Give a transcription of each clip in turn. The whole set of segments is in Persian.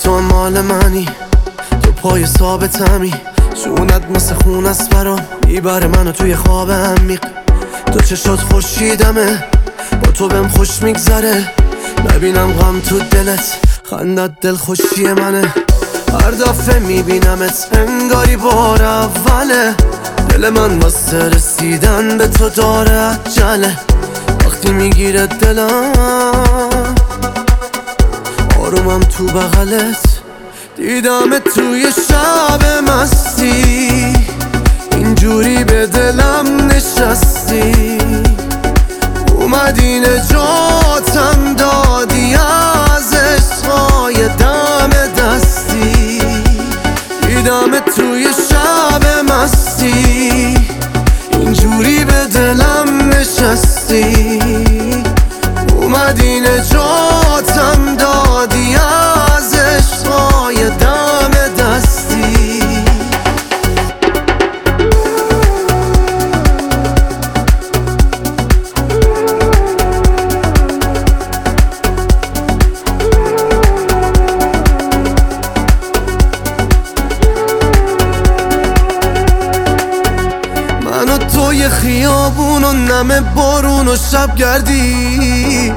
تو مال منی، تو پای ثابتمی، جونت مثل خون است برام، میبره منو توی خواب عمیق. تو چشات خورشیدمه، با تو بهم خوش میگذره، نبینم غم تو دلت، خندت دل خوشی منه. هر دفعه میبینمت انگاری بار اوله، دل من واسه رسیدن به تو داره عجله. وقتی میگیره دلم آرومم تو بغلت، دیدمت توی شب مستی، اینجوری به دلم نشستی، اومدی نجاتم دادی از عشقای دم دستی. دیدمت توی شب مستی، اینجوری به دلم نشستی، اومدی نجاتم دادی از عشقای دم دستی. من و توی خیابون و نم بارون و شب گردی،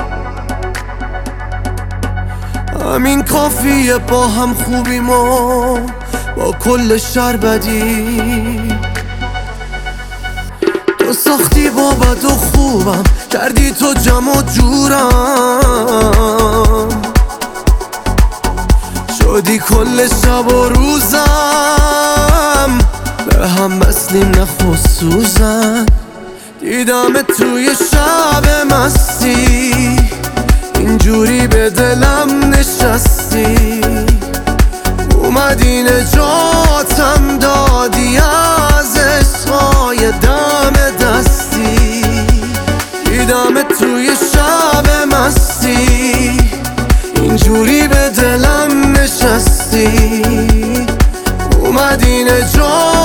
همین کافیه با هم خوبیم و با کل شهر بدی. تو ساختی با بد و خوبم، کردی تو جمع و جورم، شدی کل شب و روزم، به هم بسلیم نه خصوصا. دیدمت توی شب مستی، اینجوری به دلم نشستی، اومدی نجاتم دادی از عشقای دم دستی. دیدمت توی شب مستی، اینجوری به دلم نشستی، اومدی نجاتم